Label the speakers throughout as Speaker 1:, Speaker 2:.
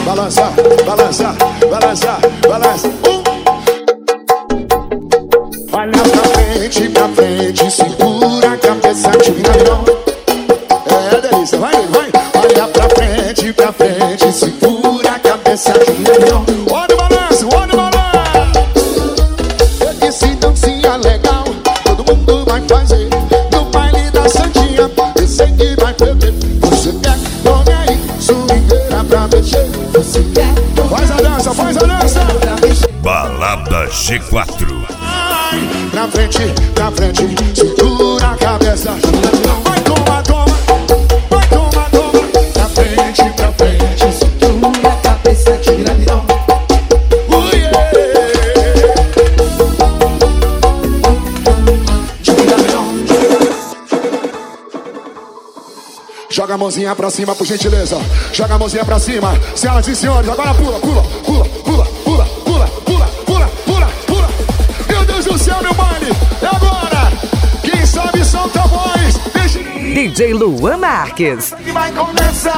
Speaker 1: balança, balança, balança, balança. Olha pra frente, segura a cabeça de milhão. É delícia, vai, vai. Olha pra frente, segura a cabeça de milhão. Olha o balanço, olha o balanço. Eu disse dancinha legal, todo mundo vai fazer. No baile da Santinha, esse que vai perder. Você quer, tome aí, swingueira pra mexer. Você quer, faz a dança, faz a dança.
Speaker 2: Balada G4.
Speaker 1: Pra frente, segura a cabeça. Vai, toma, toma. Vai, toma, toma. Pra frente, segura a cabeça de granilão. Joga a mãozinha pra cima, por gentileza. Joga a mãozinha pra cima. Senhoras e senhores, agora pula, pula, pula, pula, pula, pula, pula, pula, pula, pula. Meu Deus do céu, meu baile. E agora? Quem sabe solta a voz.
Speaker 3: DJ Luan Marques.
Speaker 1: Que vai começar.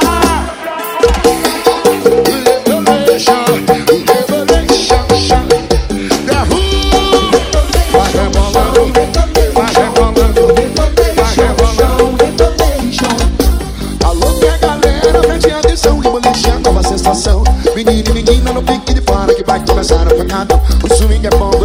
Speaker 1: Menino e menina no pique de fora que vai começar a pancada. O swing é bom,